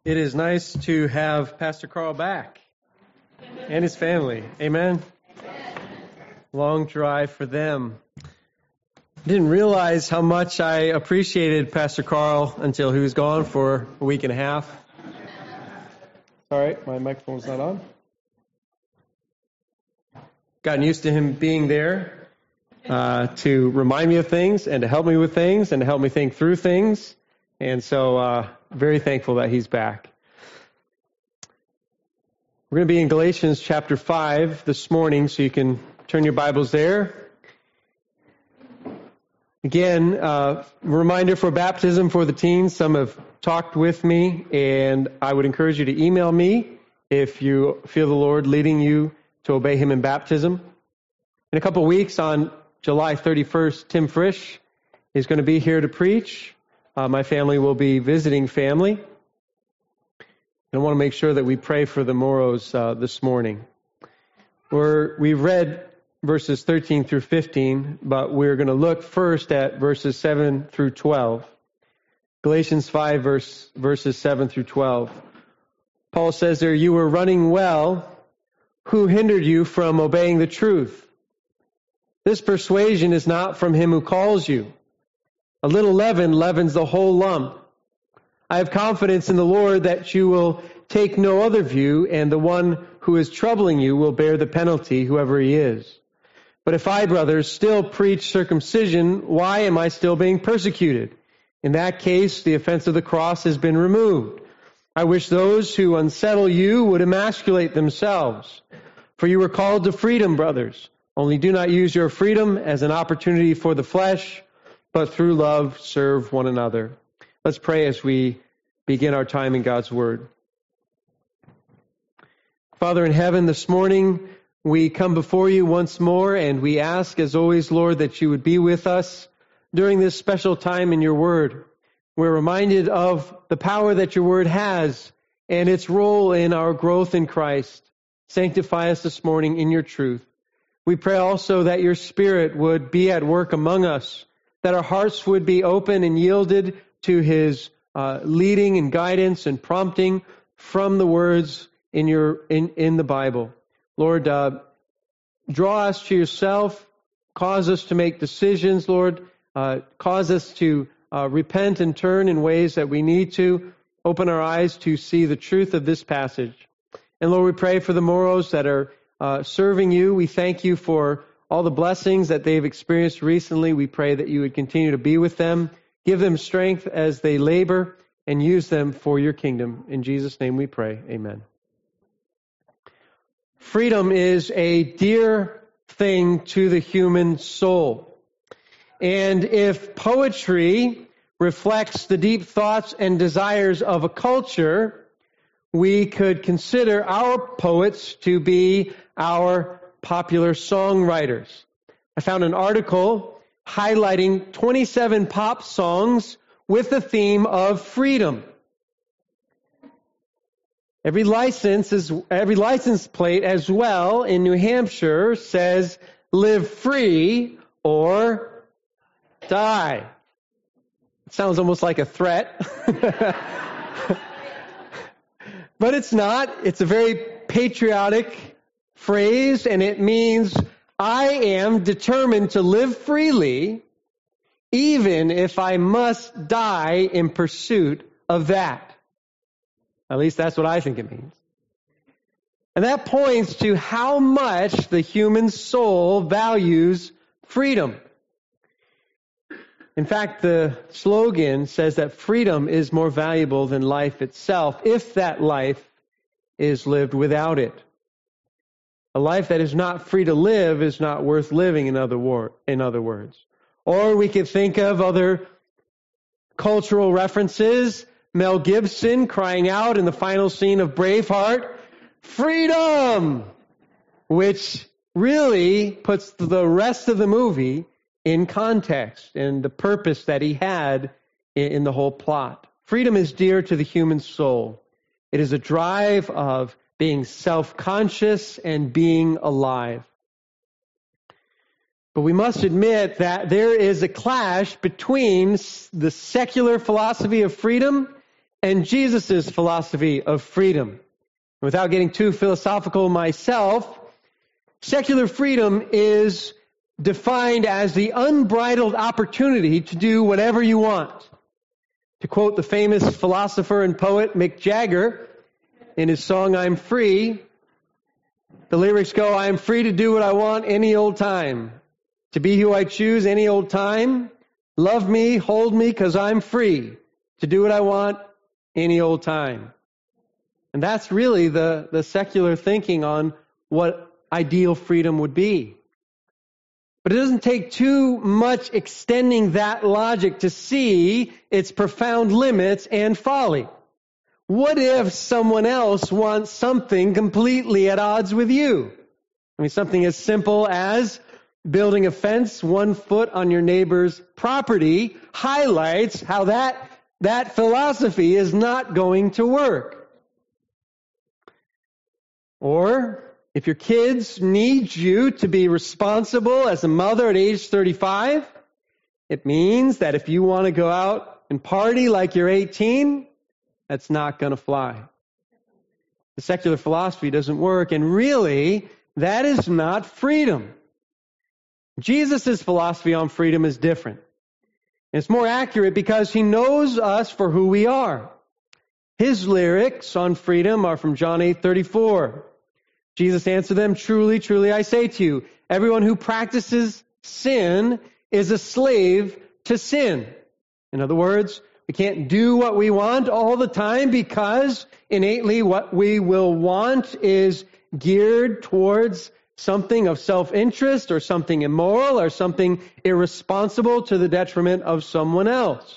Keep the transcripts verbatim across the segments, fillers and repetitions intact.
It is nice to have Pastor Carl back and his family. Amen? Amen. Long drive for them. Didn't realize how much I appreciated Pastor Carl until he was gone for a week and a half. All right, my microphone's not on. Gotten used to him being there uh, to remind me of things and to help me with things and to help me think through things. And so, uh, very thankful that he's back. We're going to be in Galatians chapter five this morning, so you can turn your Bibles there. Again, uh, reminder for baptism for the teens. Some have talked with me, and I would encourage you to email me if you feel the Lord leading you to obey Him in baptism. In a couple of weeks, on July thirty-first, Tim Frisch is going to be here to preach. Uh, my family will be visiting family. And I want to make sure that we pray for the Moros uh, this morning. We're, we've read verses thirteen through fifteen, but we're going to look first at verses seven through twelve. Galatians five, verse, verses seven through twelve. Paul says there, "You were running well. Who hindered you from obeying the truth? This persuasion is not from him who calls you. A little leaven leavens the whole lump. I have confidence in the Lord that you will take no other view, and the one who is troubling you will bear the penalty, whoever he is. But if I, brothers, still preach circumcision, why am I still being persecuted? In that case, the offense of the cross has been removed. I wish those who unsettle you would emasculate themselves. For you were called to freedom, brothers. Only do not use your freedom as an opportunity for the flesh, but through love serve one another." Let's pray as we begin our time in God's Word. Father in heaven, this morning we come before you once more, and we ask, as always, Lord, that you would be with us during this special time in your Word. We're reminded of the power that your Word has and its role in our growth in Christ. Sanctify us this morning in your truth. We pray also that your Spirit would be at work among us, that our hearts would be open and yielded to his uh, leading and guidance and prompting from the words in your in, in the Bible. Lord, uh, draw us to yourself, cause us to make decisions, Lord, uh, cause us to uh, repent and turn in ways that we need to, open our eyes to see the truth of this passage. And Lord, we pray for the Moros that are uh, serving you. We thank you for all the blessings that they've experienced recently. We pray that you would continue to be with them, give them strength as they labor, and use them for your kingdom. In Jesus' name we pray. Amen. Freedom is a dear thing to the human soul. And if poetry reflects the deep thoughts and desires of a culture, we could consider our poets to be our popular songwriters. I found an article highlighting twenty-seven pop songs with the theme of freedom. Every license is every license plate as well in New Hampshire says "Live free or die." It sounds almost like a threat. But it's not. It's a very patriotic phrase, and it means I am determined to live freely even if I must die in pursuit of that. At least that's what I think it means. And that points to how much the human soul values freedom. In fact, the slogan says that freedom is more valuable than life itself if that life is lived without it. A life that is not free to live is not worth living, in other, wor- in other words. Or we could think of other cultural references. Mel Gibson crying out in the final scene of Braveheart, "Freedom!" which really puts the rest of the movie in context and the purpose that he had in the whole plot. Freedom is dear to the human soul. It is a drive of being self-conscious and being alive. But we must admit that there is a clash between the secular philosophy of freedom and Jesus' philosophy of freedom. Without getting too philosophical myself, secular freedom is defined as the unbridled opportunity to do whatever you want. To quote the famous philosopher and poet Mick Jagger in his song, I'm Free, the lyrics go, I am free to do what I want any old time, to be who I choose any old time, love me, hold me, because I'm free to do what I want any old time. And that's really the, the secular thinking on what ideal freedom would be. But it doesn't take too much extending that logic to see its profound limits and folly. What if someone else wants something completely at odds with you? I mean, something as simple as building a fence one foot on your neighbor's property highlights how that, that philosophy is not going to work. Or if your kids need you to be responsible as a mother at age thirty-five, it means that if you want to go out and party like you're eighteen, that's not going to fly. The secular philosophy doesn't work, and really, that is not freedom. Jesus' philosophy on freedom is different. It's more accurate because he knows us for who we are. His lyrics on freedom are from John eight thirty-four. Jesus answered them, truly, truly, I say to you, everyone who practices sin is a slave to sin. In other words, we can't do what we want all the time because innately what we will want is geared towards something of self-interest or something immoral or something irresponsible to the detriment of someone else.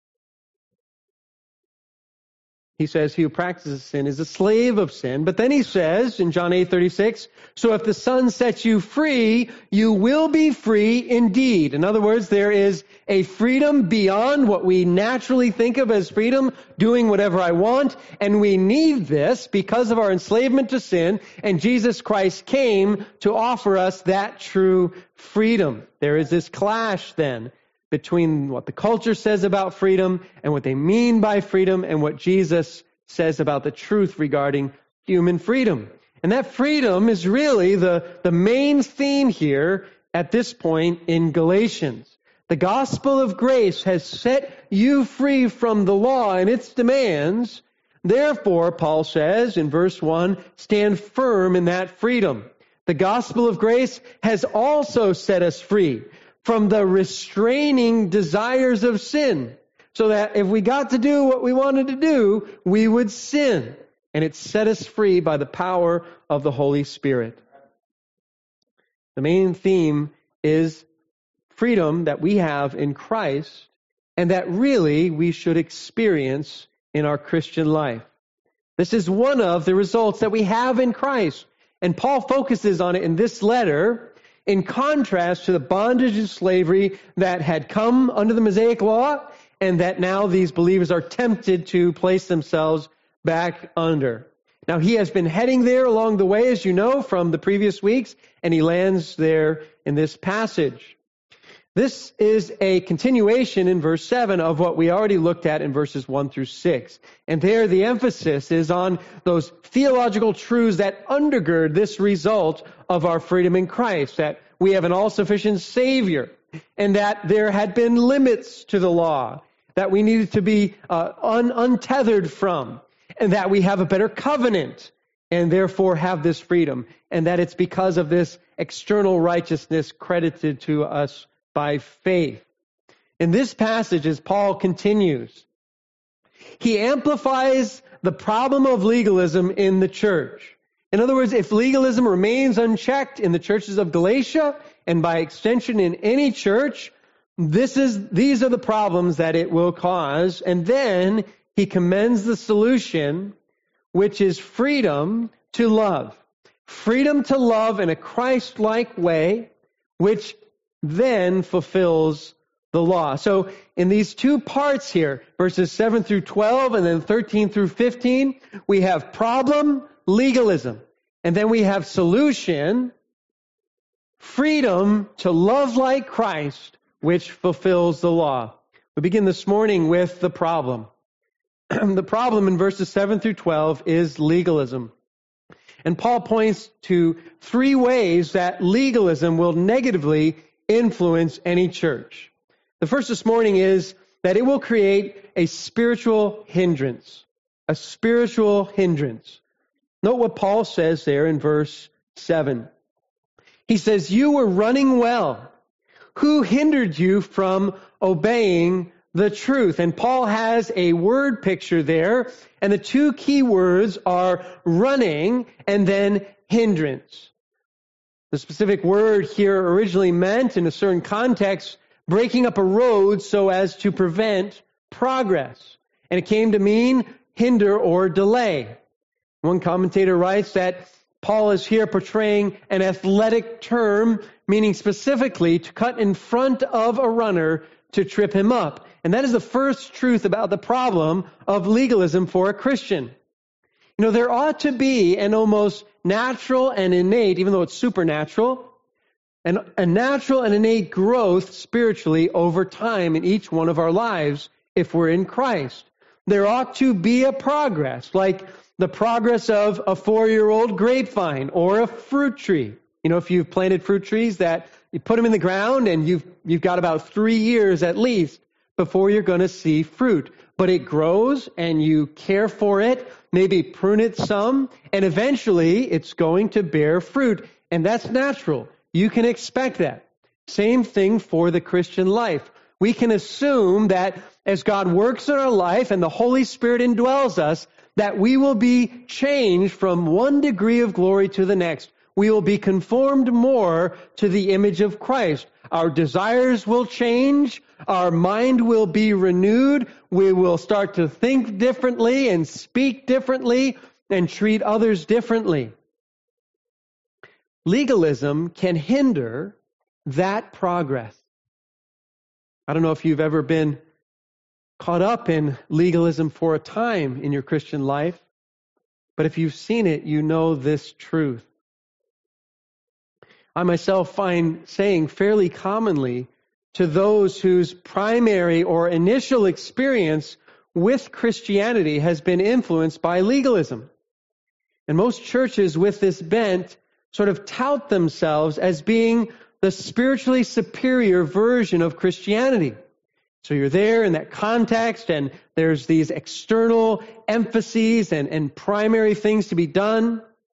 He says, he who practices sin is a slave of sin. But then he says in John eight thirty-six, so if the Son sets you free, you will be free indeed. In other words, there is a freedom beyond what we naturally think of as freedom, doing whatever I want. And we need this because of our enslavement to sin. And Jesus Christ came to offer us that true freedom. There is this clash then between what the culture says about freedom and what they mean by freedom and what Jesus says about the truth regarding human freedom. And that freedom is really the, the main theme here at this point in Galatians. The gospel of grace has set you free from the law and its demands. Therefore, Paul says in verse one, stand firm in that freedom. The gospel of grace has also set us free from the restraining desires of sin, so that if we got to do what we wanted to do, we would sin. And it set us free by the power of the Holy Spirit. The main theme is freedom that we have in Christ, and that really we should experience in our Christian life. This is one of the results that we have in Christ. And Paul focuses on it in this letter, in contrast to the bondage and slavery that had come under the Mosaic law and that now these believers are tempted to place themselves back under. Now, he has been heading there along the way, as you know, from the previous weeks, and he lands there in this passage. This is a continuation in verse seven of what we already looked at in verses one through six. And there the emphasis is on those theological truths that undergird this result of our freedom in Christ, that we have an all-sufficient Savior, and that there had been limits to the law, that we needed to be uh, un- untethered from, and that we have a better covenant, and therefore have this freedom, and that it's because of this external righteousness credited to us by faith. In this passage, as Paul continues, he amplifies the problem of legalism in the church. In other words, if legalism remains unchecked in the churches of Galatia, and by extension in any church, this is these are the problems that it will cause. And then he commends the solution, which is freedom to love. Freedom to love in a Christ-like way, which then fulfills the law. So in these two parts here, verses seven through twelve and then thirteen through fifteen, we have problem, legalism. And then we have solution, freedom to love like Christ, which fulfills the law. We begin this morning with the problem. The problem in verses seven through twelve is legalism. And Paul points to three ways that legalism will negatively influence any church. The first this morning is that it will create a spiritual hindrance. A spiritual hindrance. Note what Paul says there in verse seven. He says, "You were running well. Who hindered you from obeying the truth?" And Paul has a word picture there, and the two key words are running and then hindrance. The specific word here originally meant, in a certain context, breaking up a road so as to prevent progress. And it came to mean hinder or delay. One commentator writes that Paul is here portraying an athletic term, meaning specifically to cut in front of a runner to trip him up. And that is the first truth about the problem of legalism for a Christian. You know, there ought to be an almost natural and innate, even though it's supernatural, and a natural and innate growth spiritually over time in each one of our lives if we're in Christ. There ought to be a progress, like the progress of a four-year-old grapevine or a fruit tree. You know, if you've planted fruit trees that you put them in the ground and you've you've got about three years at least before you're going to see fruit. But it grows and you care for it, maybe prune it some, and eventually it's going to bear fruit. And that's natural. You can expect that. Same thing for the Christian life. We can assume that as God works in our life and the Holy Spirit indwells us, that we will be changed from one degree of glory to the next. We will be conformed more to the image of Christ. Our desires will change. Our mind will be renewed. We will start to think differently and speak differently and treat others differently. Legalism can hinder that progress. I don't know if you've ever been caught up in legalism for a time in your Christian life, but if you've seen it, you know this truth. I myself find saying fairly commonly to those whose primary or initial experience with Christianity has been influenced by legalism. And most churches with this bent sort of tout themselves as being the spiritually superior version of Christianity. So you're there in that context, and there's these external emphases and, and primary things to be done.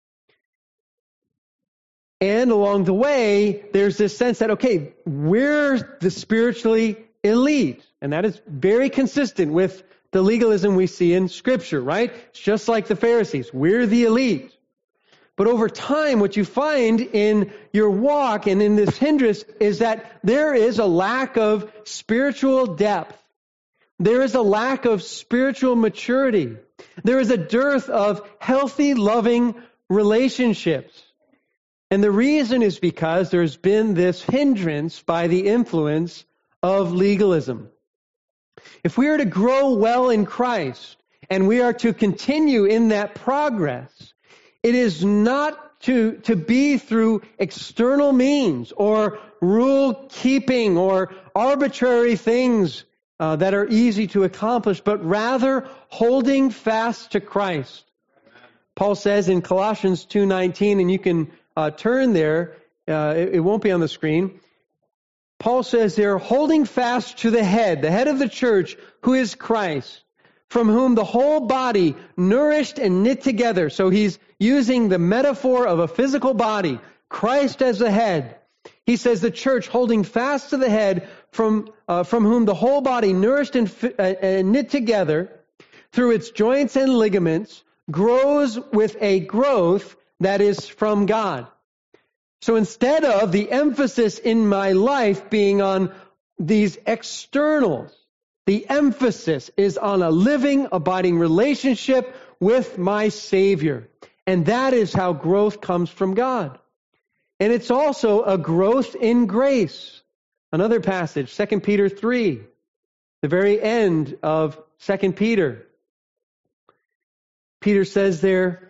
And along the way, there's this sense that, okay, we're the spiritually elite. And that is very consistent with the legalism we see in Scripture, right? It's just like the Pharisees. We're the elite. But over time, what you find in your walk and in this hindrance is that there is a lack of spiritual depth. There is a lack of spiritual maturity. There is a dearth of healthy, loving relationships. And the reason is because there's been this hindrance by the influence of legalism. If we are to grow well in Christ and we are to continue in that progress, it is not to, to be through external means or rule keeping or arbitrary things uh, that are easy to accomplish, but rather holding fast to Christ. Paul says in Colossians two nineteen, and you can uh, turn there, uh, it, it won't be on the screen. Paul says they're holding fast to the head, the head of the church, who is Christ, from whom the whole body, nourished and knit together. So he's using the metaphor of a physical body, Christ as the head. He says the church holding fast to the head, from uh, from whom the whole body, nourished and, uh, and knit together through its joints and ligaments, grows with a growth that is from God. So instead of the emphasis in my life being on these externals, the emphasis is on a living, abiding relationship with my Savior. And that is how growth comes from God. And it's also a growth in grace. Another passage, Second Peter three, the very end of Second Peter. Peter says there,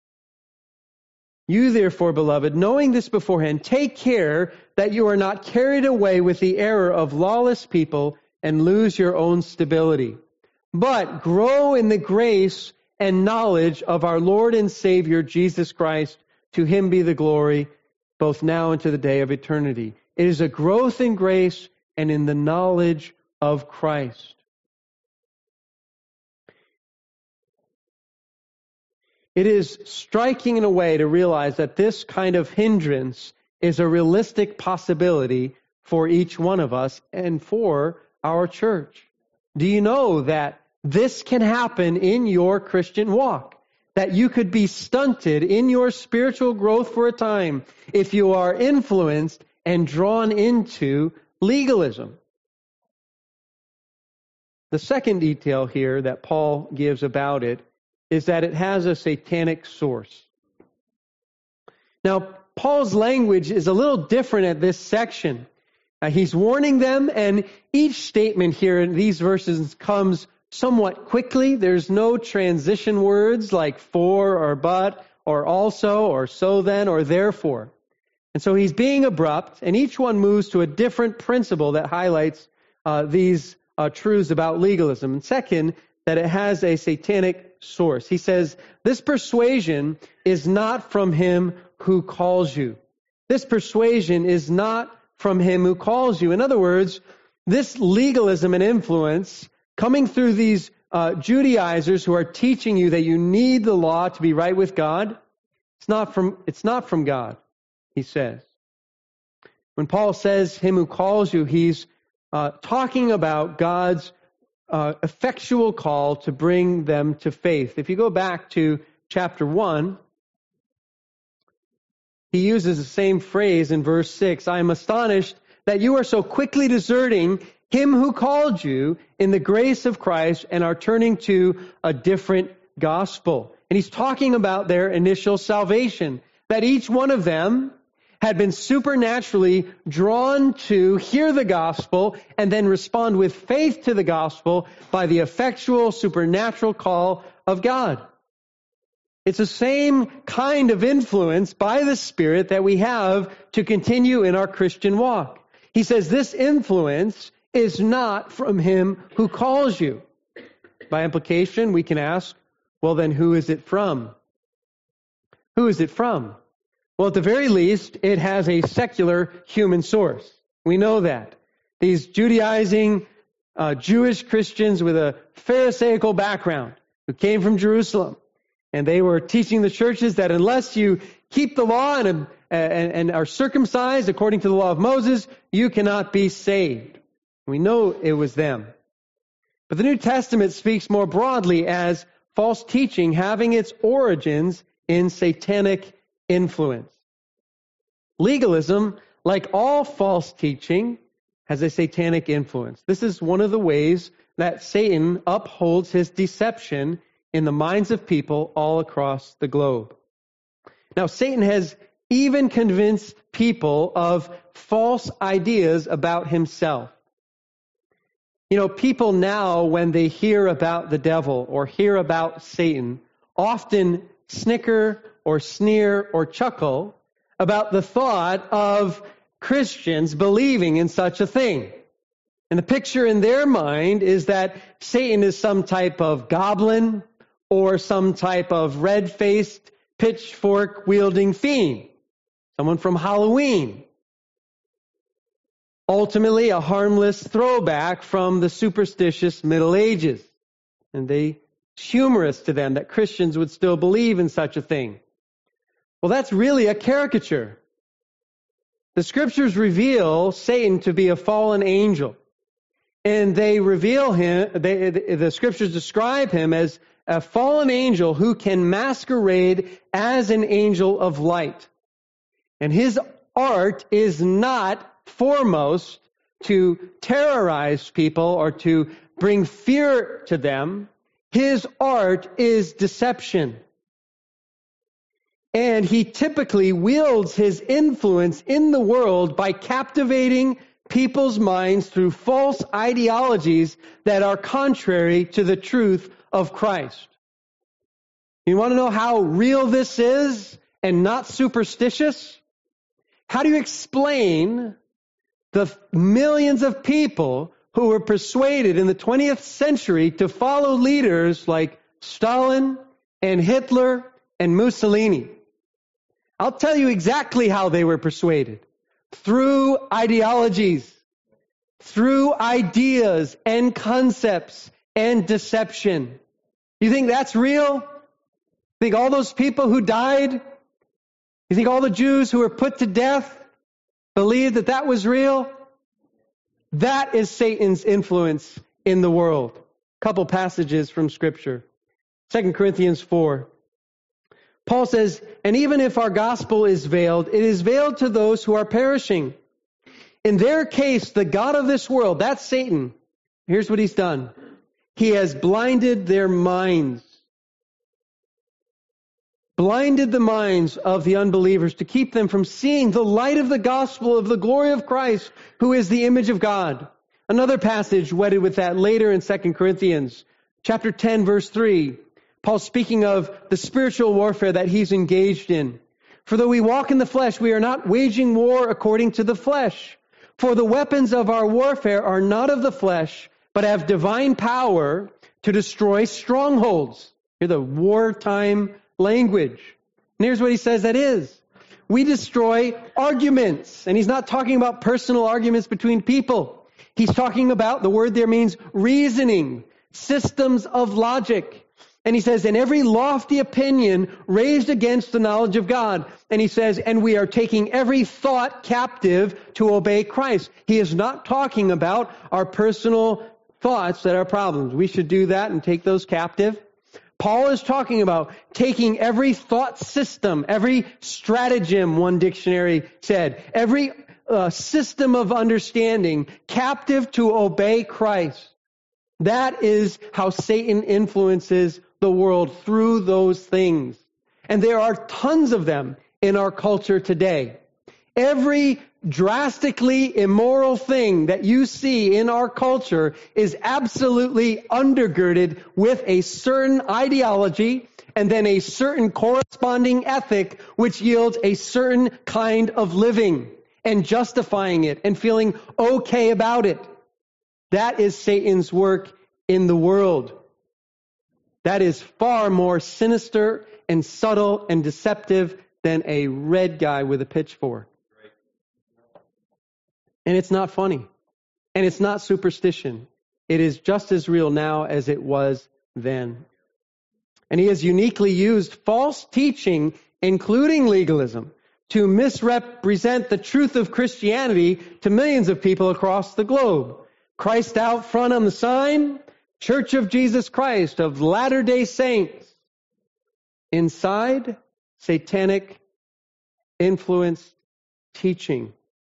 "You therefore, beloved, knowing this beforehand, take care that you are not carried away with the error of lawless people and lose your own stability, but grow in the grace and knowledge of our Lord and Savior, Jesus Christ. To him be the glory, both now and to the day of eternity. It is a growth in grace and in the knowledge of Christ. It is striking in a way to realize that this kind of hindrance is a realistic possibility for each one of us and for our church. Do you know that this can happen in your Christian walk? That you could be stunted in your spiritual growth for a time if you are influenced and drawn into legalism. The second detail here that Paul gives about it is that it has a satanic source. Now, Paul's language is a little different at this section. Uh, he's warning them, and each statement here in these verses comes somewhat quickly. There's no transition words like for or but or also or so then or therefore. And so he's being abrupt, and each one moves to a different principle that highlights uh, these uh, truths about legalism. And second, that it has a satanic source. He says, this persuasion is not from him who calls you. This persuasion is not from him who calls you. In other words, this legalism and influence coming through these uh, Judaizers who are teaching you that you need the law to be right with God, it's not from, it's not from God, he says. When Paul says him who calls you, he's uh, talking about God's uh, effectual call to bring them to faith. If you go back to chapter one, he uses the same phrase in verse six. I am astonished that you are so quickly deserting him who called you in the grace of Christ and are turning to a different gospel. And he's talking about their initial salvation, that each one of them had been supernaturally drawn to hear the gospel and then respond with faith to the gospel by the effectual supernatural call of God. It's the same kind of influence by the Spirit that we have to continue in our Christian walk. He says this influence is not from him who calls you. By implication, we can ask, well then who is it from? Who is it from? Well, at the very least, it has a secular human source. We know that. These Judaizing uh, Jewish Christians with a Pharisaical background who came from Jerusalem, and they were teaching the churches that unless you keep the law and, and, and are circumcised according to the law of Moses, you cannot be saved. We know it was them. But the New Testament speaks more broadly as false teaching having its origins in satanic influence. Legalism, like all false teaching, has a satanic influence. This is one of the ways that Satan upholds his deception in the minds of people all across the globe. Now, Satan has even convinced people of false ideas about himself. You know, people now, when they hear about the devil or hear about Satan, often snicker or sneer or chuckle about the thought of Christians believing in such a thing. And the picture in their mind is that Satan is some type of goblin or some type of red-faced, pitchfork-wielding fiend, someone from Halloween. Ultimately, a harmless throwback from the superstitious Middle Ages. And they, it's humorous to them that Christians would still believe in such a thing. Well, that's really a caricature. The scriptures reveal Satan to be a fallen angel. And they reveal him, they, the scriptures describe him as a fallen angel who can masquerade as an angel of light. And his art is not foremost to terrorize people or to bring fear to them. His art is deception. And he typically wields his influence in the world by captivating people's minds through false ideologies that are contrary to the truth of Christ. You want to know how real this is and not superstitious? How do you explain the millions of people who were persuaded in the twentieth century to follow leaders like Stalin and Hitler and Mussolini. I'll tell you exactly how they were persuaded. Through ideologies, through ideas and concepts and deception. You think that's real? Think all those people who died? You think all the Jews who were put to death believed that that was real? That is Satan's influence in the world. A couple passages from Scripture. Second Corinthians four. Paul says, and even if our gospel is veiled, it is veiled to those who are perishing. In their case, the God of this world, that's Satan. Here's what he's done. He has blinded their minds. Blinded the minds of the unbelievers to keep them from seeing the light of the gospel of the glory of Christ, who is the image of God. Another passage wedded with that later in Second Corinthians, chapter ten, verse three. Paul's speaking of the spiritual warfare that he's engaged in. For though we walk in the flesh, we are not waging war according to the flesh. For the weapons of our warfare are not of the flesh, but have divine power to destroy strongholds. Hear the wartime language. And here's what he says that is. We destroy arguments. And he's not talking about personal arguments between people. He's talking about, the word there means reasoning, systems of logic. And he says, in every lofty opinion raised against the knowledge of God. And he says, and we are taking every thought captive to obey Christ. He is not talking about our personal thoughts that are problems. We should do that and take those captive. Paul is talking about taking every thought system, every stratagem, one dictionary said, every uh, system of understanding captive to obey Christ. That is how Satan influences the world, through those things. And there are tons of them in our culture today. Every drastically immoral thing that you see in our culture is absolutely undergirded with a certain ideology and then a certain corresponding ethic which yields a certain kind of living and justifying it and feeling okay about it. That is Satan's work in the world. That is far more sinister and subtle and deceptive than a red guy with a pitchfork. And it's not funny. And it's not superstition. It is just as real now as it was then. And he has uniquely used false teaching, including legalism, to misrepresent the truth of Christianity to millions of people across the globe. Christ out front on the sign, Church of Jesus Christ of Latter-day Saints. Inside, satanic influenced teaching.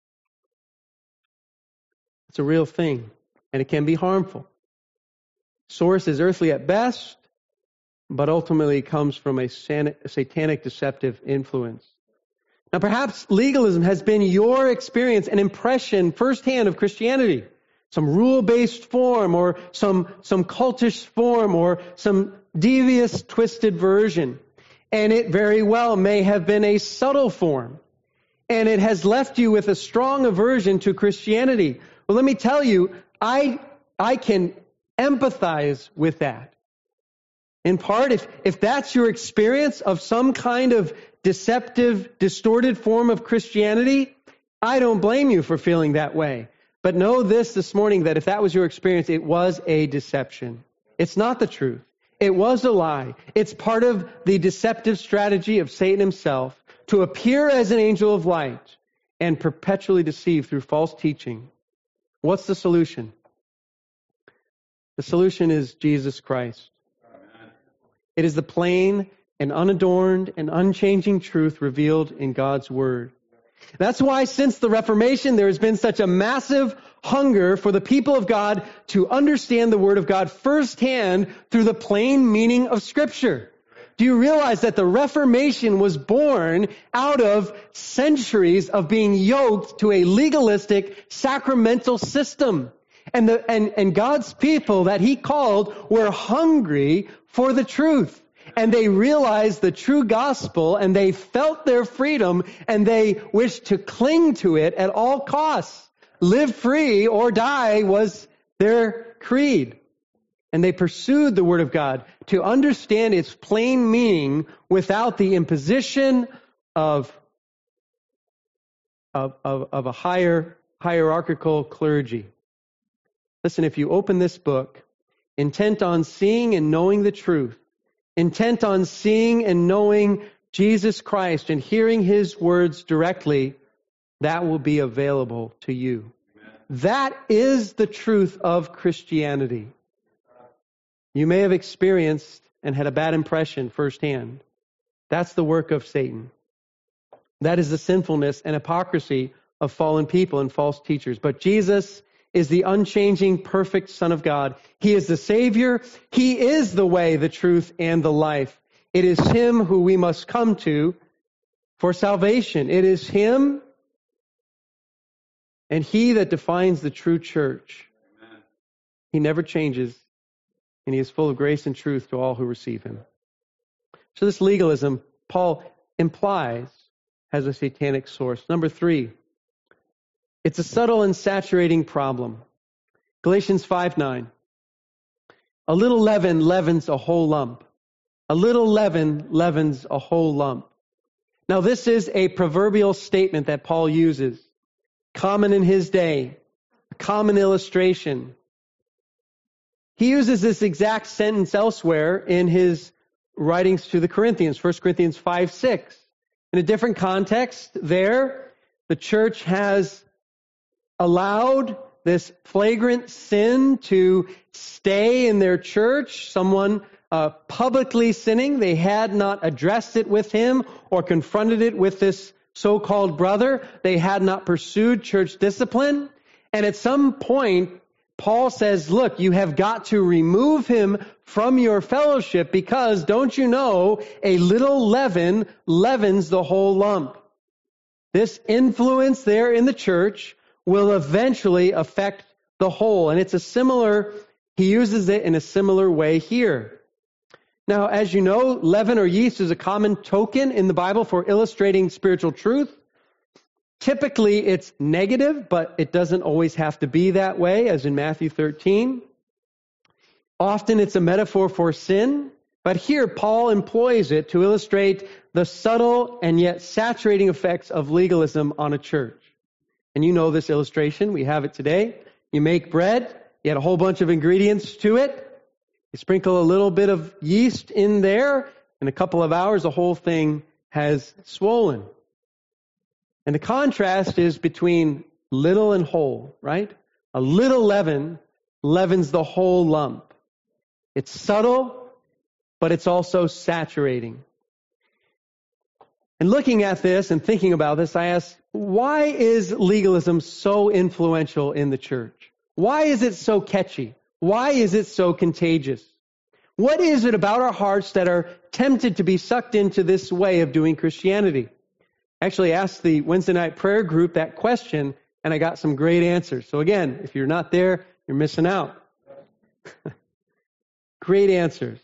It's a real thing, and it can be harmful. Source is earthly at best, but ultimately comes from a satanic deceptive influence. Now, perhaps legalism has been your experience and impression firsthand of Christianity. Some rule-based form or some, some cultish form or some devious, twisted version. And it very well may have been a subtle form. And it has left you with a strong aversion to Christianity. Well, let me tell you, I, I can empathize with that. In part, if, if that's your experience of some kind of deceptive, distorted form of Christianity, I don't blame you for feeling that way. But know this this morning, that if that was your experience, it was a deception. It's not the truth. It was a lie. It's part of the deceptive strategy of Satan himself to appear as an angel of light and perpetually deceive through false teaching. What's the solution? The solution is Jesus Christ. It is the plain and unadorned and unchanging truth revealed in God's Word. That's why since the Reformation, there has been such a massive hunger for the people of God to understand the Word of God firsthand through the plain meaning of Scripture. Do you realize that the Reformation was born out of centuries of being yoked to a legalistic, sacramental system? And, the, and, and God's people that He called were hungry for the truth. And they realized the true gospel, and they felt their freedom, and they wished to cling to it at all costs. Live free or die was their creed. And they pursued the Word of God to understand its plain meaning without the imposition of, of, of, of a higher hierarchical clergy. Listen, if you open this book, intent on seeing and knowing the truth, intent on seeing and knowing Jesus Christ and hearing His words directly, that will be available to you. Amen. That is the truth of Christianity. You may have experienced and had a bad impression firsthand. That's the work of Satan. That is the sinfulness and hypocrisy of fallen people and false teachers. But Jesus is the unchanging, perfect Son of God. He is the Savior. He is the way, the truth, and the life. It is Him who we must come to for salvation. It is Him and He that defines the true church. Amen. He never changes, and He is full of grace and truth to all who receive Him. So this legalism, Paul implies, has a satanic source. Number three, it's a subtle and saturating problem. Galatians five nine. A little leaven leavens a whole lump. A little leaven leavens a whole lump. Now this is a proverbial statement that Paul uses, common in his day, a common illustration. He uses this exact sentence elsewhere in his writings to the Corinthians, First Corinthians five six. In a different context there, the church has allowed this flagrant sin to stay in their church. Someone uh, publicly sinning, they had not addressed it with him or confronted it with this so-called brother. They had not pursued church discipline. And at some point, Paul says, look, you have got to remove him from your fellowship because, don't you know, a little leaven leavens the whole lump. This influence there in the church will eventually affect the whole. And it's a similar, he uses it in a similar way here. Now, as you know, leaven or yeast is a common token in the Bible for illustrating spiritual truth. Typically, it's negative, but it doesn't always have to be that way, as in Matthew thirteen. Often it's a metaphor for sin, but here Paul employs it to illustrate the subtle and yet saturating effects of legalism on a church. And you know this illustration. We have it today. You make bread. You add a whole bunch of ingredients to it. You sprinkle a little bit of yeast in there. In a couple of hours, the whole thing has swollen. And the contrast is between little and whole, right? A little leaven leavens the whole lump. It's subtle, but it's also saturating. And looking at this and thinking about this, I ask, why is legalism so influential in the church? Why is it so catchy? Why is it so contagious? What is it about our hearts that are tempted to be sucked into this way of doing Christianity? I actually asked the Wednesday night prayer group that question, and I got some great answers. So again, if you're not there, you're missing out. Great answers.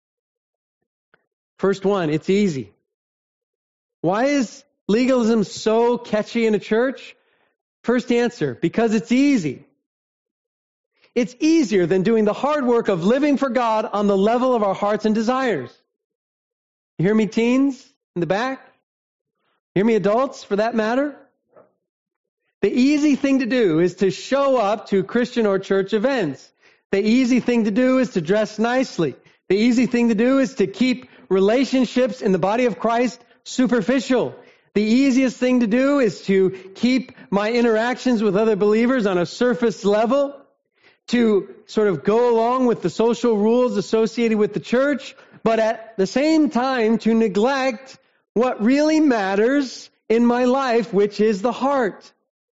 First one, it's easy. Why is legalism so catchy in a church? First answer, because it's easy. It's easier than doing the hard work of living for God on the level of our hearts and desires. You hear me, teens in the back? Hear me, adults, for that matter? The easy thing to do is to show up to Christian or church events. The easy thing to do is to dress nicely. The easy thing to do is to keep relationships in the body of Christ superficial. The easiest thing to do is to keep my interactions with other believers on a surface level, to sort of go along with the social rules associated with the church, but at the same time to neglect what really matters in my life, which is the heart.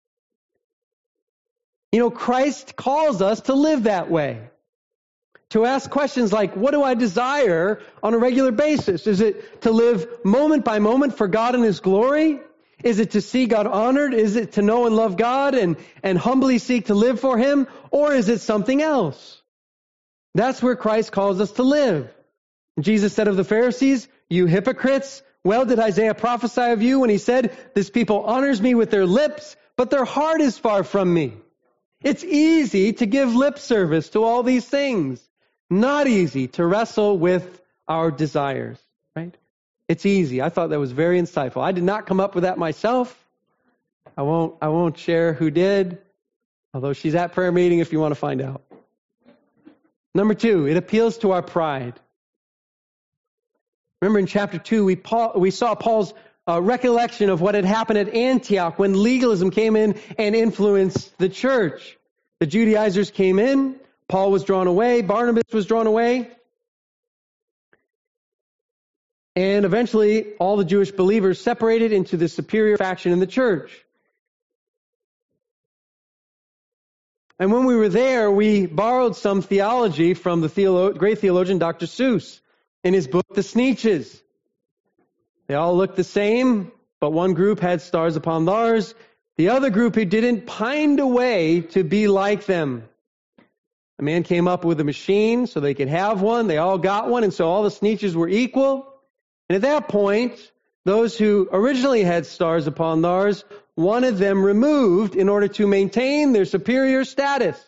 You know, Christ calls us to live that way. To ask questions like, what do I desire on a regular basis? Is it to live moment by moment for God and His glory? Is it to see God honored? Is it to know and love God and, and humbly seek to live for Him? Or is it something else? That's where Christ calls us to live. Jesus said of the Pharisees, you hypocrites, well did Isaiah prophesy of you when he said, this people honors me with their lips, but their heart is far from me. It's easy to give lip service to all these things. Not easy to wrestle with our desires, right? It's easy. I thought that was very insightful. I did not come up with that myself. I won't, I won't share who did, although she's at prayer meeting if you want to find out. Number two, it appeals to our pride. Remember in chapter two, we, Paul, we saw Paul's uh, recollection of what had happened at Antioch when legalism came in and influenced the church. The Judaizers came in, Paul was drawn away, Barnabas was drawn away, and eventually all the Jewish believers separated into the superior faction in the church. And when we were there, we borrowed some theology from the theolo- great theologian Doctor Seuss in his book, The Sneetches. They all looked the same, but one group had stars upon theirs. The other group who didn't pined away to be like them. A man came up with a machine so they could have one. They all got one, and so all the Sneetches were equal. And at that point, those who originally had stars upon theirs wanted them removed in order to maintain their superior status.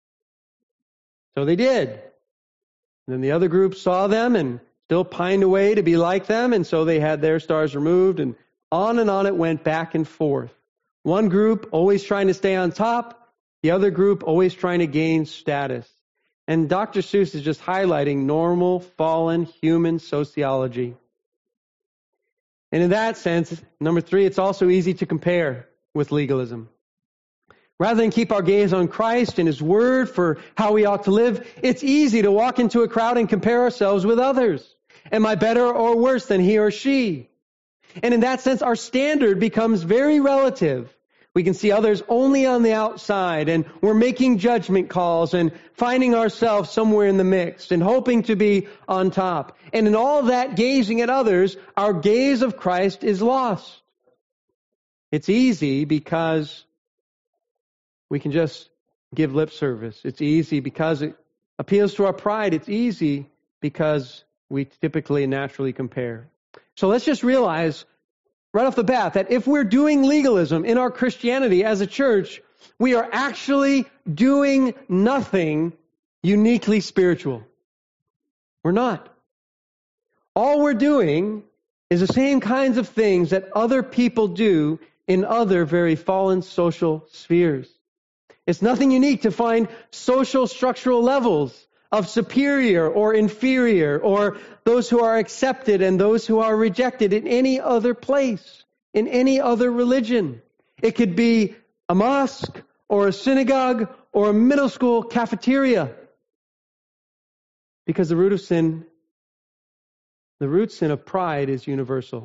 So they did. And then the other group saw them and still pined away to be like them, and so they had their stars removed, and on and on it went back and forth. One group always trying to stay on top, the other group always trying to gain status. And Doctor Seuss is just highlighting normal, fallen human sociology. And in that sense, number three, it's also easy to compare with legalism. Rather than keep our gaze on Christ and His Word for how we ought to live, it's easy to walk into a crowd and compare ourselves with others. Am I better or worse than he or she? And in that sense, our standard becomes very relative. We can see others only on the outside, and we're making judgment calls and finding ourselves somewhere in the mix and hoping to be on top. And in all that gazing at others, our gaze of Christ is lost. It's easy because we can just give lip service. It's easy because it appeals to our pride. It's easy because we typically and naturally compare. So let's just realize right off the bat that if we're doing legalism in our Christianity as a church, we are actually doing nothing uniquely spiritual. We're not. All we're doing is the same kinds of things that other people do in other very fallen social spheres. It's nothing unique to find social structural levels of superior or inferior, or those who are accepted and those who are rejected in any other place, in any other religion. It could be a mosque or a synagogue or a middle school cafeteria. Because the root of sin, the root sin of pride is universal.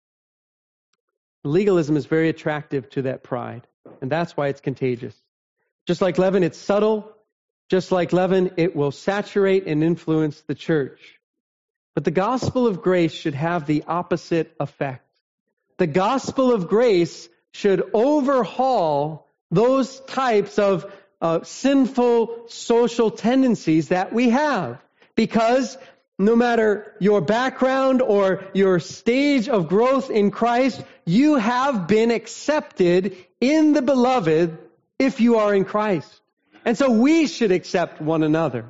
Legalism is very attractive to that pride, and that's why it's contagious. Just like leaven, it's subtle. Just like leaven, it will saturate and influence the church. But the gospel of grace should have the opposite effect. The gospel of grace should overhaul those types of uh, sinful social tendencies that we have. Because no matter your background or your stage of growth in Christ, you have been accepted in the beloved if you are in Christ. And so we should accept one another.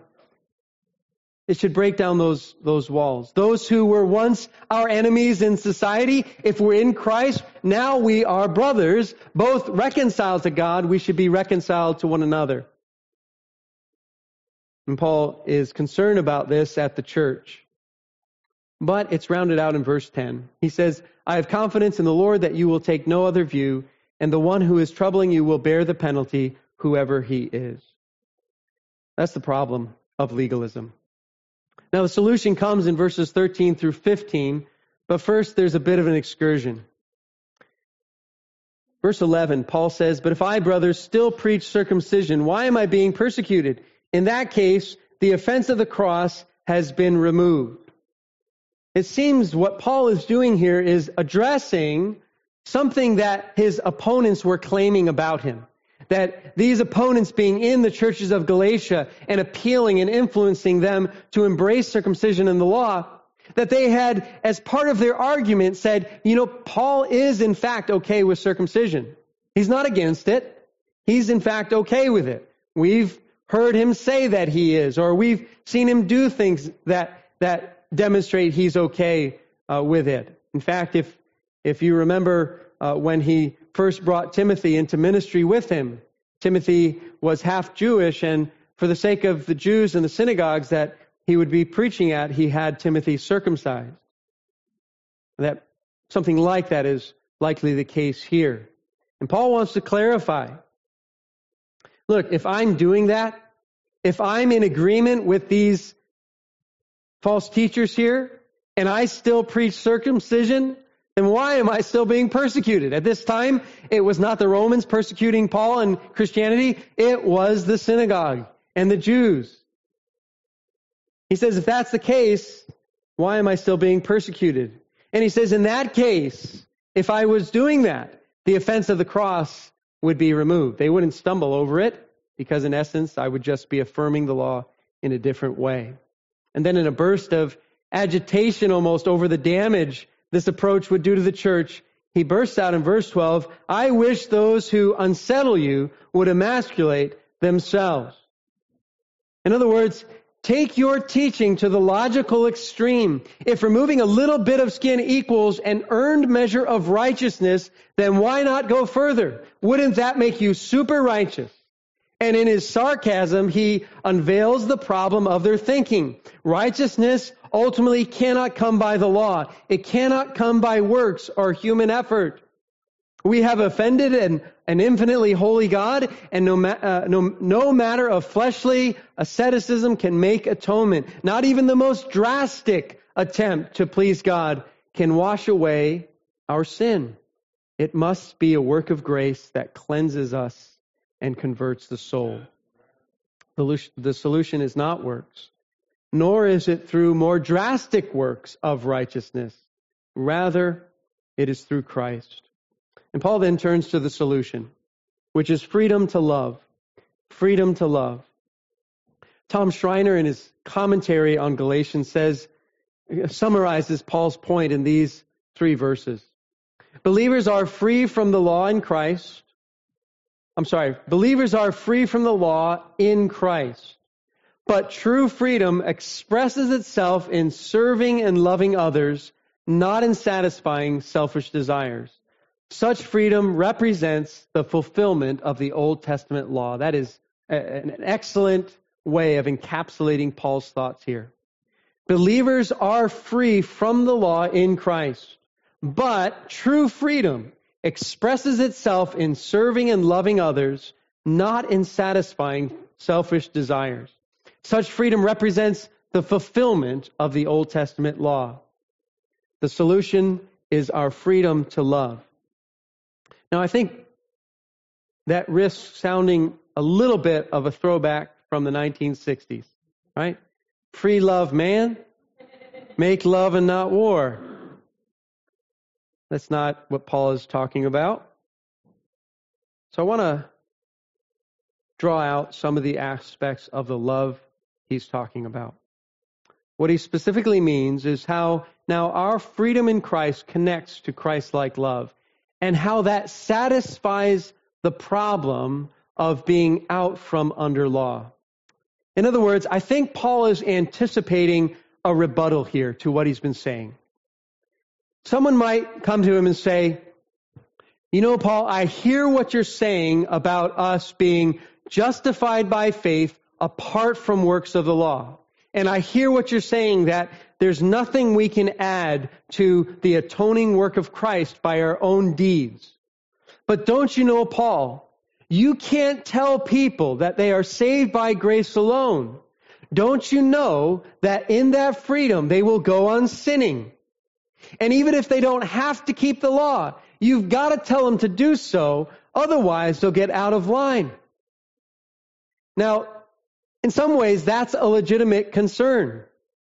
It should break down those, those walls. Those who were once our enemies in society, if we're in Christ, now we are brothers, both reconciled to God. We should be reconciled to one another. And Paul is concerned about this at the church. But it's rounded out in verse ten. He says, I have confidence in the Lord that you will take no other view, and the one who is troubling you will bear the penalty, whoever he is. That's the problem of legalism. Now the solution comes in verses thirteen through fifteen, but first there's a bit of an excursion. Verse eleven, Paul says, but if I, brothers, still preach circumcision, why am I being persecuted? In that case, the offense of the cross has been removed. It seems what Paul is doing here is addressing something that his opponents were claiming about him. That these opponents being in the churches of Galatia and appealing and influencing them to embrace circumcision in the law, that they had, as part of their argument, said, you know, Paul is in fact okay with circumcision. He's not against it. He's in fact okay with it. We've heard him say that he is, or we've seen him do things that that demonstrate he's okay uh, with it. In fact, if if you remember uh, when he first brought Timothy into ministry with him, Timothy was half Jewish, and for the sake of the Jews and the synagogues that he would be preaching at, he had Timothy circumcised. That something like that is likely the case here. And Paul wants to clarify. Look, if I'm doing that, if I'm in agreement with these false teachers here, and I still preach circumcision, then why am I still being persecuted? At this time, it was not the Romans persecuting Paul and Christianity, it was the synagogue and the Jews. He says, if that's the case, why am I still being persecuted? And he says, in that case, if I was doing that, the offense of the cross would be removed. They wouldn't stumble over it, because in essence, I would just be affirming the law in a different way. And then in a burst of agitation almost over the damage this approach would do to the church, he bursts out in verse twelve, I wish those who unsettle you would emasculate themselves. In other words, take your teaching to the logical extreme. If removing a little bit of skin equals an earned measure of righteousness, then why not go further? Wouldn't that make you super righteous? And in his sarcasm, he unveils the problem of their thinking. Righteousness ultimately cannot come by the law. It cannot come by works or human effort. We have offended an, an infinitely holy God, and no, ma- uh, no, no matter of fleshly asceticism can make atonement. Not even the most drastic attempt to please God can wash away our sin. It must be a work of grace that cleanses us and converts the soul. The solution is not works, nor is it through more drastic works of righteousness. Rather, it is through Christ. And Paul then turns to the solution, which is freedom to love. Freedom to love. Tom Schreiner, in his commentary on Galatians, says, summarizes Paul's point in these three verses. Believers are free from the law in Christ. I'm sorry, believers are free from the law in Christ. But true freedom expresses itself in serving and loving others, not in satisfying selfish desires. Such freedom represents the fulfillment of the Old Testament law. That is an excellent way of encapsulating Paul's thoughts here. Believers are free from the law in Christ, but true freedom expresses itself in serving and loving others, not in satisfying selfish desires. Such freedom represents the fulfillment of the Old Testament law. The solution is our freedom to love. Now, I think that risks sounding a little bit of a throwback from the nineteen sixties, right? Free love, man. Make love and not war. That's not what Paul is talking about. So I want to draw out some of the aspects of the love he's talking about. What he specifically means is how now our freedom in Christ connects to Christ-like love, and how that satisfies the problem of being out from under law. In other words, I think Paul is anticipating a rebuttal here to what he's been saying. Someone might come to him and say, you know, Paul, I hear what you're saying about us being justified by faith apart from works of the law. And I hear what you're saying, that there's nothing we can add to the atoning work of Christ by our own deeds. But don't you know, Paul, you can't tell people that they are saved by grace alone. Don't you know that in that freedom they will go on sinning? And even if they don't have to keep the law, you've got to tell them to do so, otherwise they'll get out of line. Now, in some ways, that's a legitimate concern.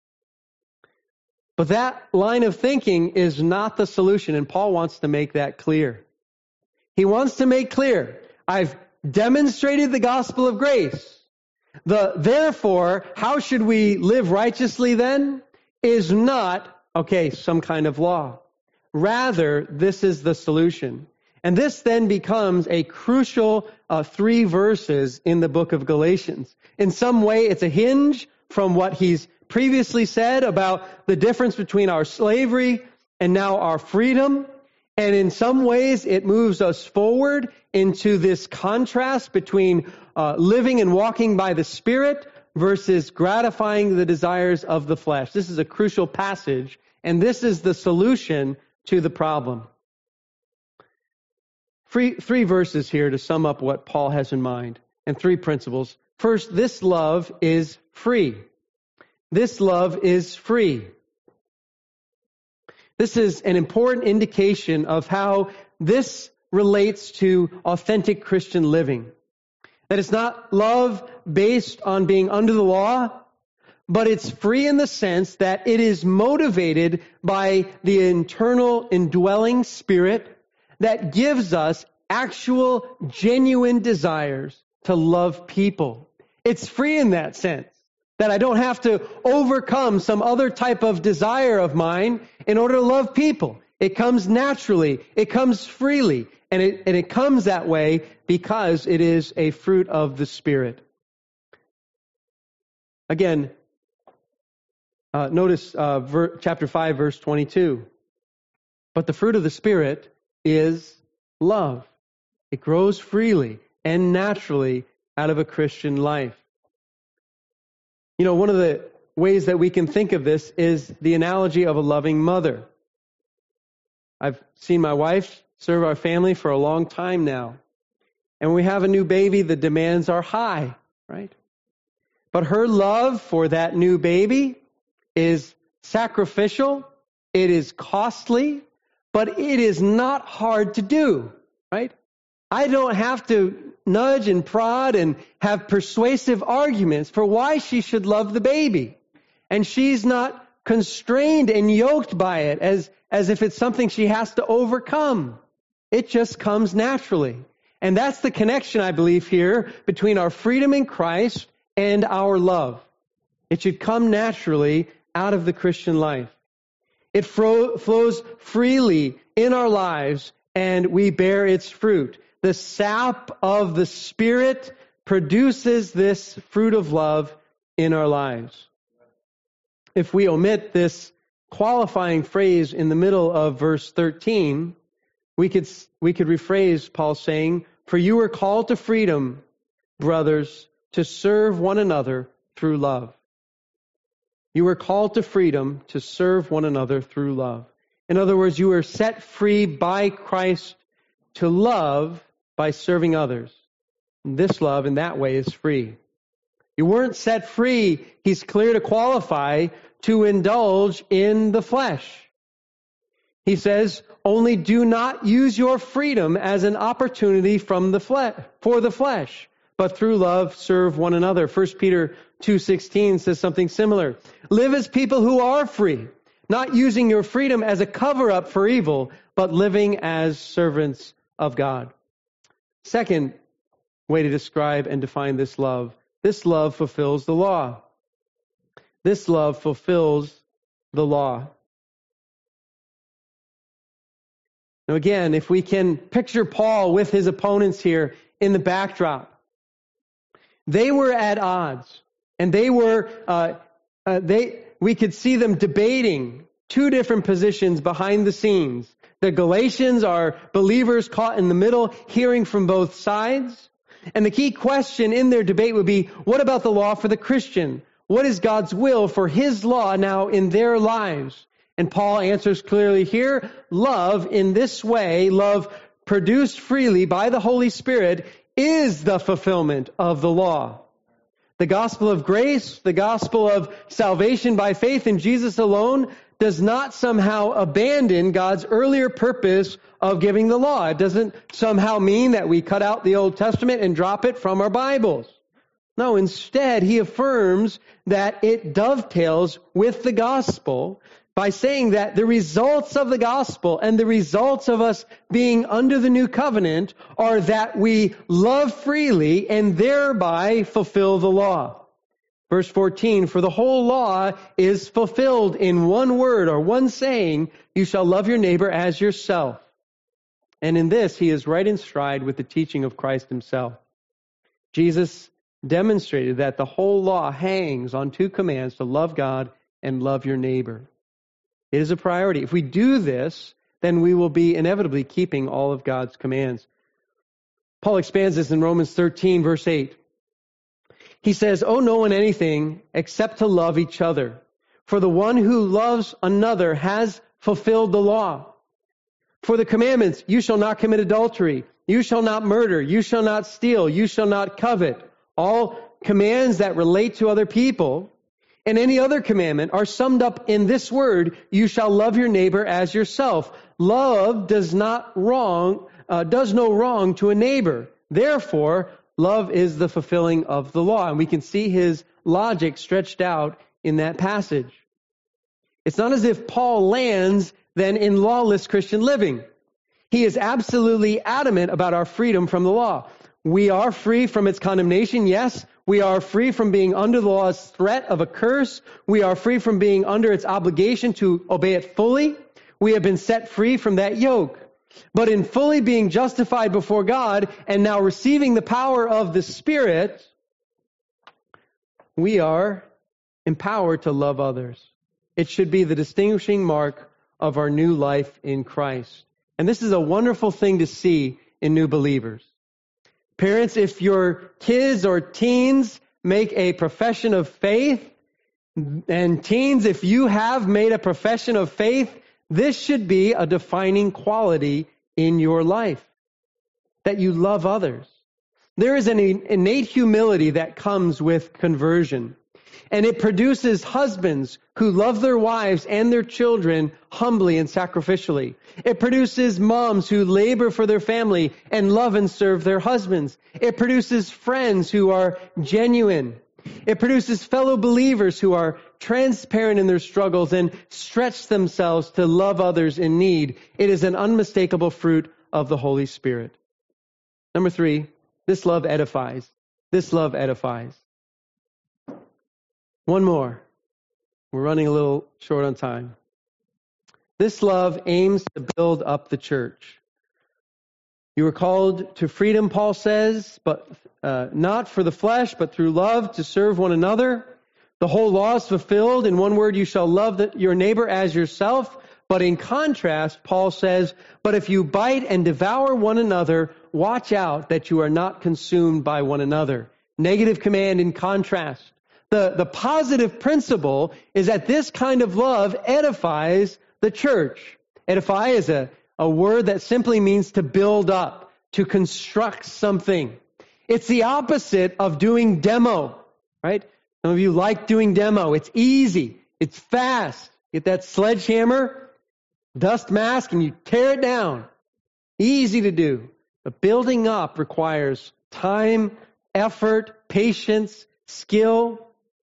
But that line of thinking is not the solution, and Paul wants to make that clear. He wants to make clear, I've demonstrated the gospel of grace. The therefore, how should we live righteously then, is not, okay, some kind of law. Rather, this is the solution. And this then becomes a crucial uh, three verses in the book of Galatians. In some way, it's a hinge from what he's previously said about the difference between our slavery and now our freedom. And in some ways, it moves us forward into this contrast between uh, living and walking by the Spirit versus gratifying the desires of the flesh. This is a crucial passage, and this is the solution to the problem. Three, three verses here to sum up what Paul has in mind, and three principles. First, this love is free. This love is free. This is an important indication of how this relates to authentic Christian living. That it's not love based on being under the law, but it's free in the sense that it is motivated by the internal indwelling Spirit that gives us actual, genuine desires to love people. It's free in that sense, that I don't have to overcome some other type of desire of mine in order to love people. It comes naturally. It comes freely. And it, and it comes that way because it is a fruit of the Spirit. Again, uh, notice uh, ver- chapter five, verse twenty-two. But the fruit of the Spirit is love. It grows freely and naturally out of a Christian life. You know, one of the ways that we can think of this is the analogy of a loving mother. I've seen my wife serve our family for a long time now. And when we have a new baby, the demands are high, right? But her love for that new baby is sacrificial. It is costly, but it is not hard to do, right? I don't have to nudge and prod and have persuasive arguments for why she should love the baby. And she's not constrained and yoked by it as, as if it's something she has to overcome. It just comes naturally. And that's the connection, I believe, here between our freedom in Christ and our love. It should come naturally out of the Christian life. It fro- flows freely in our lives, and we bear its fruit. The sap of the Spirit produces this fruit of love in our lives. If we omit this qualifying phrase in the middle of verse thirteen, we could we could rephrase Paul saying, "For you are called to freedom, brothers, to serve one another through love." You are called to freedom to serve one another through love. In other words, you are set free by Christ to love by serving others. And this love in that way is free. You weren't set free, he's clear to qualify, to indulge in the flesh. He says, only do not use your freedom as an opportunity from the flesh, for the flesh, but through love serve one another. First Peter two sixteen says something similar. Live as people who are free, not using your freedom as a cover-up for evil, but living as servants of God. Second way to describe and define this love. This love fulfills the law. This love fulfills the law. Now again, if we can picture Paul with his opponents here in the backdrop, they were at odds, and they were, uh, uh, they, we could see them debating two different positions behind the scenes. The Galatians are believers caught in the middle, hearing from both sides. And the key question in their debate would be, what about the law for the Christian? What is God's will for His law now in their lives? And Paul answers clearly here, love in this way, love produced freely by the Holy Spirit, is the fulfillment of the law. The gospel of grace, the gospel of salvation by faith in Jesus alone, does not somehow abandon God's earlier purpose of giving the law. It doesn't somehow mean that we cut out the Old Testament and drop it from our Bibles. No, instead, he affirms that it dovetails with the gospel by saying that the results of the gospel and the results of us being under the new covenant are that we love freely and thereby fulfill the law. Verse fourteen, for the whole law is fulfilled in one word or one saying, you shall love your neighbor as yourself. And in this, he is right in stride with the teaching of Christ himself. Jesus demonstrated that the whole law hangs on two commands to love God and love your neighbor. It is a priority. If we do this, then we will be inevitably keeping all of God's commands. Paul expands this in Romans thirteen, verse eight. He says, "Owe no one anything except to love each other. For the one who loves another has fulfilled the law. For the commandments, you shall not commit adultery, you shall not murder, you shall not steal, you shall not covet." All commands that relate to other people and any other commandment are summed up in this word, you shall love your neighbor as yourself. Love does not wrong, uh, does no wrong to a neighbor. Therefore, love is the fulfilling of the law. And we can see his logic stretched out in that passage. It's not as if Paul lands then in lawless Christian living. He is absolutely adamant about our freedom from the law. We are free from its condemnation, yes. We are free from being under the law's threat of a curse. We are free from being under its obligation to obey it fully. We have been set free from that yoke. But in fully being justified before God and now receiving the power of the Spirit, we are empowered to love others. It should be the distinguishing mark of our new life in Christ. And this is a wonderful thing to see in new believers. Parents, if your kids or teens make a profession of faith, and teens, if you have made a profession of faith, this should be a defining quality in your life, that you love others. There is an innate humility that comes with conversion, and it produces husbands who love their wives and their children humbly and sacrificially. It produces moms who labor for their family and love and serve their husbands. It produces friends who are genuine. It produces fellow believers who are transparent in their struggles and stretch themselves to love others in need. It is an unmistakable fruit of the Holy Spirit. Number three, this love edifies. This love edifies. One more. We're running a little short on time. This love aims to build up the church. You were called to freedom, Paul says, but uh, not for the flesh, but through love to serve one another. The whole law is fulfilled. In one word, you shall love the, your neighbor as yourself. But in contrast, Paul says, but if you bite and devour one another, watch out that you are not consumed by one another. Negative command in contrast. The, the positive principle is that this kind of love edifies the church. Edify is a, a word that simply means to build up, to construct something. It's the opposite of doing demo, right? Some of you like doing demo. It's easy. It's fast. Get that sledgehammer, dust mask, and you tear it down. Easy to do. But building up requires time, effort, patience, skill.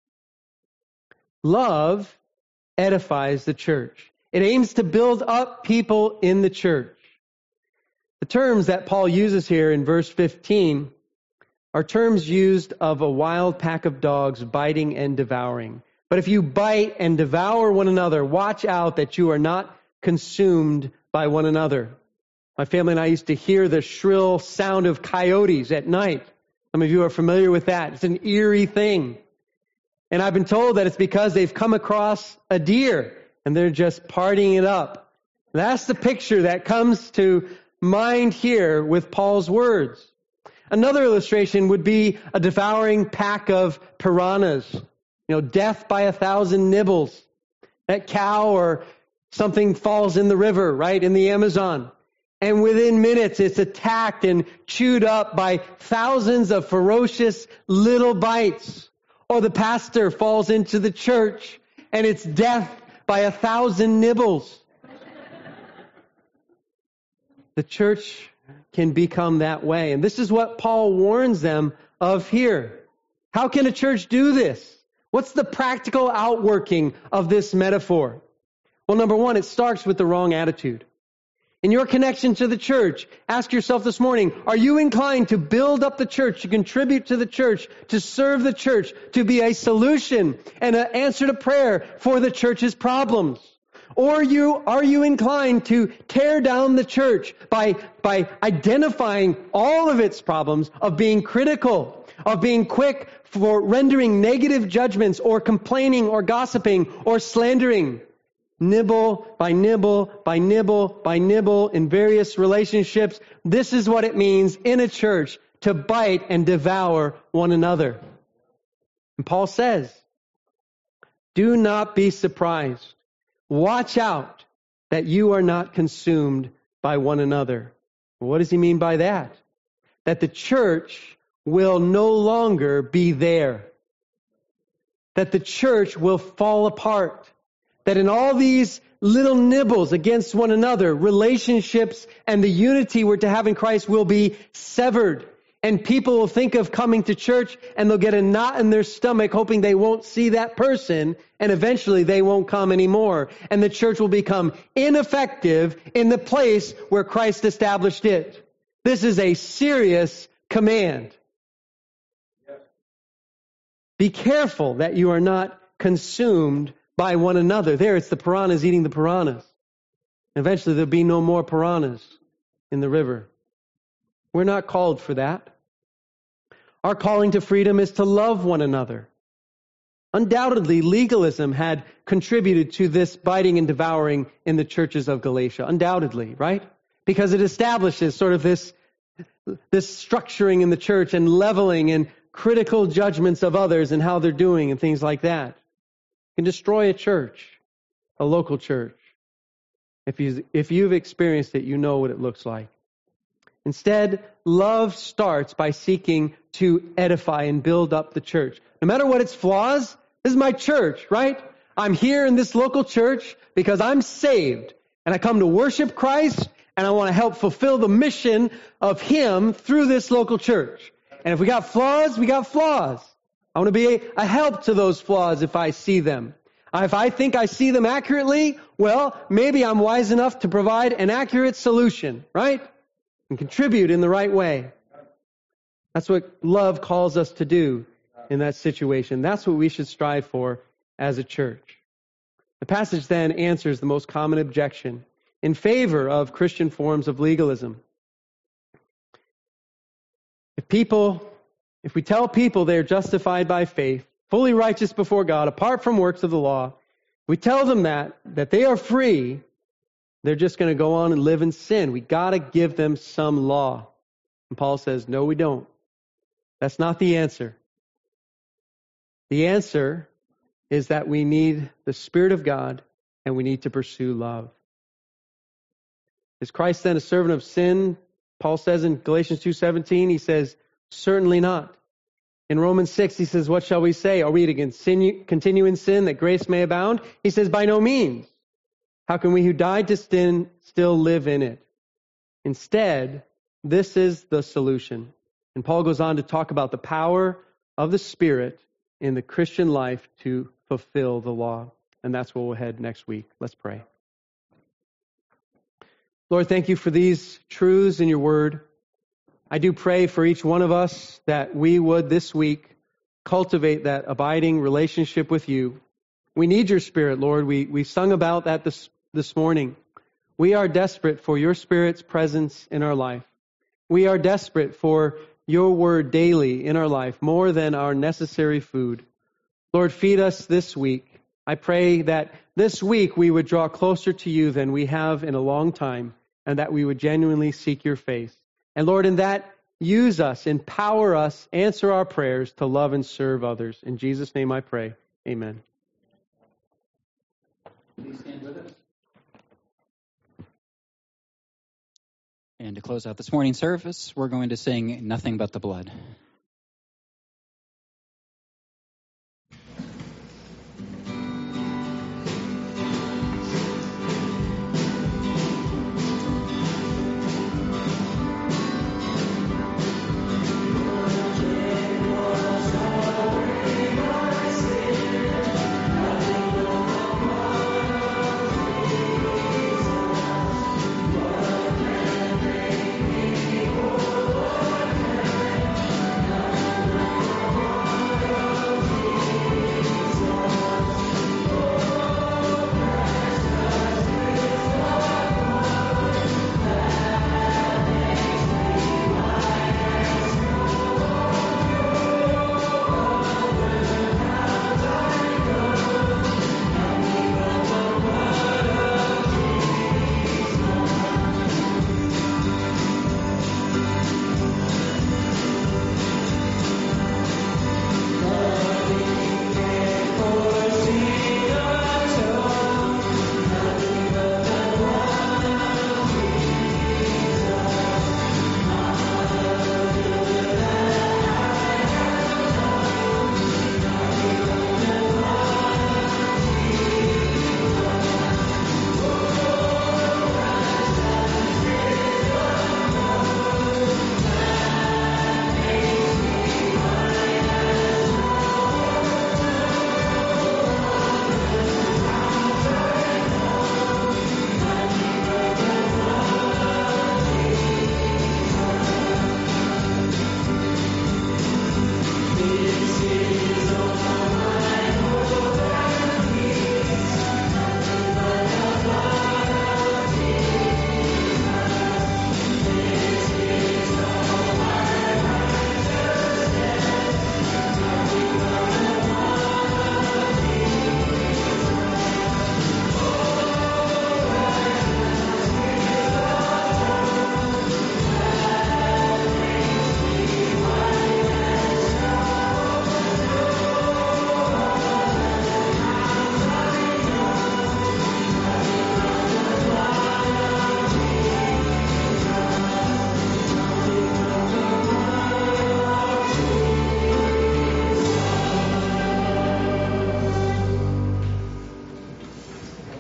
Love edifies the church. It aims to build up people in the church. The terms that Paul uses here in verse fifteen are terms used of a wild pack of dogs biting and devouring. But if you bite and devour one another, watch out that you are not consumed by one another. My family and I used to hear the shrill sound of coyotes at night. Some of you are familiar with that. It's an eerie thing. And I've been told that it's because they've come across a deer and they're just partying it up. That's the picture that comes to mind here with Paul's words. Another illustration would be a devouring pack of piranhas. You know, death by a thousand nibbles. That cow or something falls in the river, right, in the Amazon. And within minutes, it's attacked and chewed up by thousands of ferocious little bites. Or the pastor falls into the church and it's death by a thousand nibbles. The church can become that way. And this is what Paul warns them of here. How can a church do this? What's the practical outworking of this metaphor? Well, number one, it starts with the wrong attitude. In your connection to the church, ask yourself this morning, are you inclined to build up the church, to contribute to the church, to serve the church, to be a solution and an answer to prayer for the church's problems? Or you are you inclined to tear down the church by, by identifying all of its problems, of being critical, of being quick for rendering negative judgments or complaining or gossiping or slandering? Nibble by nibble by nibble by nibble in various relationships. This is what it means in a church to bite and devour one another. And Paul says, do not be surprised. Watch out that you are not consumed by one another. What does he mean by that? That the church will no longer be there. That the church will fall apart. That in all these little nibbles against one another, relationships and the unity we're to have in Christ will be severed. And people will think of coming to church and they'll get a knot in their stomach hoping they won't see that person, and eventually they won't come anymore. And the church will become ineffective in the place where Christ established it. This is a serious command. Be careful that you are not consumed by one another. There, it's the piranhas eating the piranhas. Eventually, there'll be no more piranhas in the river. We're not called for that. Our calling to freedom is to love one another. Undoubtedly, legalism had contributed to this biting and devouring in the churches of Galatia. Undoubtedly, right? Because it establishes sort of this, this structuring in the church and leveling and critical judgments of others and how they're doing and things like that. Can destroy a church, a local church. If you if you've experienced it, you know what it looks like. Instead, love starts by seeking to edify and build up the church. No matter what its flaws, this is my church, right? I'm here in this local church because I'm saved and I come to worship Christ and I want to help fulfill the mission of Him through this local church. And if we got flaws, we got flaws. I want to be a help to those flaws if I see them. If I think I see them accurately, well, maybe I'm wise enough to provide an accurate solution, right? And contribute in the right way. That's what love calls us to do in that situation. That's what we should strive for as a church. The passage then answers the most common objection in favor of Christian forms of legalism. If people... If we tell people they are justified by faith, fully righteous before God, apart from works of the law, we tell them that, that they are free, they're just going to go on and live in sin. We got to give them some law. And Paul says, no, we don't. That's not the answer. The answer is that we need the Spirit of God and we need to pursue love. Is Christ then a servant of sin? Paul says in Galatians two seventeen, he says, certainly not. In Romans six, he says, what shall we say? Are we to continue, continue in sin that grace may abound? He says, by no means. How can we who died to sin still live in it? Instead, this is the solution. And Paul goes on to talk about the power of the Spirit in the Christian life to fulfill the law. And that's where we'll head next week. Let's pray. Lord, thank you for these truths in your word. I do pray for each one of us that we would this week cultivate that abiding relationship with you. We need your Spirit, Lord. We we sung about that this, this morning. We are desperate for your Spirit's presence in our life. We are desperate for your word daily in our life, more than our necessary food. Lord, feed us this week. I pray that this week we would draw closer to you than we have in a long time, and that we would genuinely seek your face. And Lord, in that, use us, empower us, answer our prayers to love and serve others. In Jesus' name I pray. Amen. Please stand with us. And to close out this morning's service, we're going to sing Nothing But the Blood.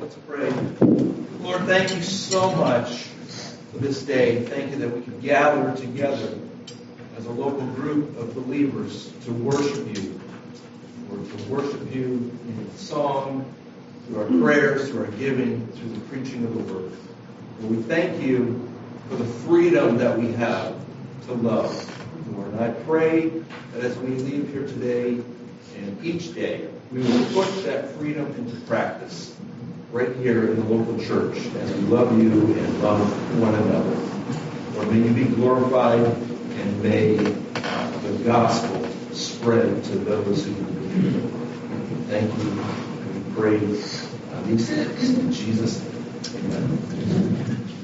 Let's pray. Lord, thank you so much for this day. Thank you that we can gather together as a local group of believers to worship you. Lord, to worship you in song, through our prayers, through our giving, through the preaching of the word. Lord, we thank you for the freedom that we have to love. Lord, and I pray that as we leave here today and each day, we will put that freedom into practice right here in the local church as we love you and love one another. Lord, may you be glorified and may uh, the gospel spread to those who believe. Thank you. We pray uh, these things in Jesus' name. Amen.